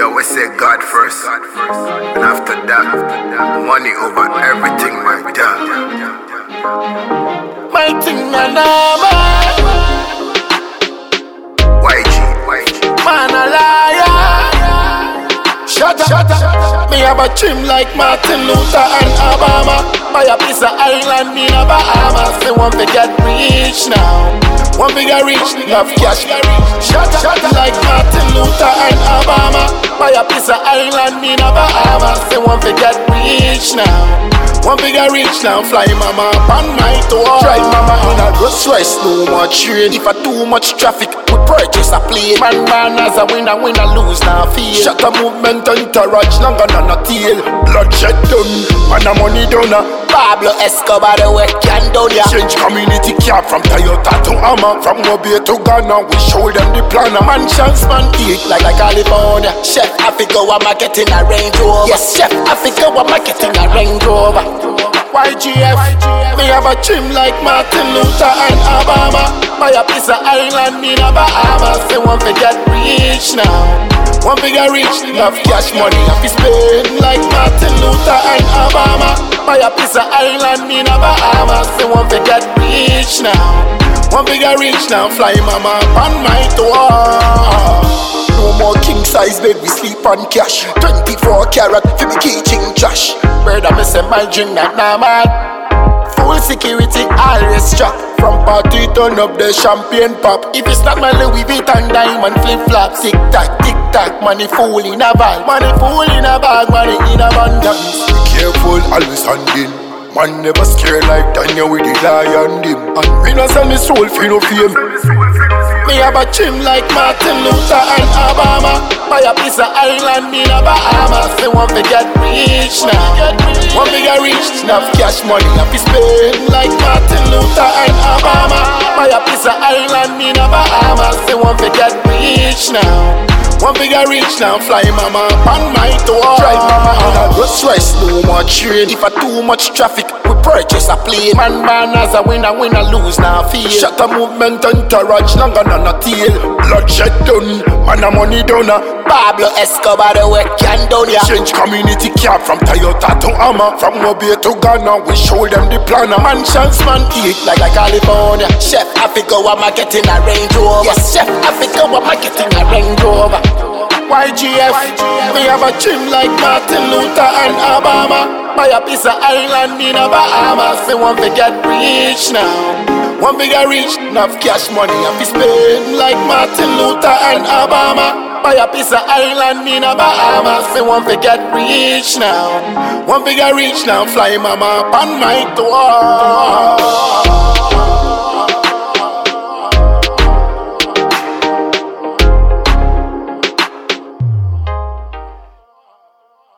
always say God first, and after that, money over everything, my dog. My thing na normal. YG, Man a liar. Shut up. Me have a trim like Martin Luther and Obama. Buy a piece of island in a Bahamas. They want to get rich now. One bigger rich, love cash. Shut up like Martin Luther and Obama. Buy a piece of island in a Bahamas. They want to get rich now. One bigger rich now, fly mama on my tour. Drive mama in a Rolls Royce, no more train. If I too much traffic, we purchase a plane. Man as a winner, lose now feel. Shut a movement entourage, longer than a tail. Bloodshed done, man a money donor. Pablo Escobar, the way can down ya. Change community cap from Toyota to Hummer. From Mobile to Ghana, we show them the plan. Mansions man eat like California. Chef Africa, we're marketing a Range Rover. Yes, Chef Africa, we're marketing a Range Rover. YGF, me have a trim like Martin Luther and Obama. Buy a piece of island in a Bahamas. They want to get rich now. One bigger rich, love cash money. If you spend like Martin Luther and Obama. Buy a piece of island in a Bahamas. They want to get rich now. One bigger rich now, fly mama on my tour. No more king size bed, we sleep on cash. 24 karat, fi me kitchen trash. Brother, me say my drink not normal. Full security, always strap. From party turn up the champagne pop. If it's not my Louis Vuitton diamond flip flop. Tick tack, money full in a bag. Money full in a bag, money in abundance. be careful, always handing. Man never scared like Daniel with the lion dim. And me no sell me soul for no fame. Me have a trim like Martin Luther and Obama. Buy a piece of island in a Bahamas. They want to get rich now. One bigger rich, enough cash money. If you spend like Martin Luther and Obama. Buy a piece of island in a Bahamas. They want to get rich now. One bigger rich now, fly mama on my tour. Drive mama in a Rolls Royce, no more train. If I too much traffic, we purchase a plane. Man as a winner, lose now feel. Shut a movement entourage, longer than a tail. Bloodshed done, man a money donor. Pablo Escobar, the way can down ya. Change community cap from Toyota to Hummer. From Mobile to Ghana, we show them the plan. Mansions man eat like California. Chef Africa, we're marketing a Range Rover. Yes, Chef Africa, we're marketing a Range Rover. YGF, me have a trim like Martin Luther and Obama. Buy a piece of island in a Bahamas. They want to get rich now. One bigger rich, enough cash money. If you spend like Martin Luther and Obama. Buy a piece of island in a Bahamas. They want to get rich now. One bigger rich now, fly mama on my tour.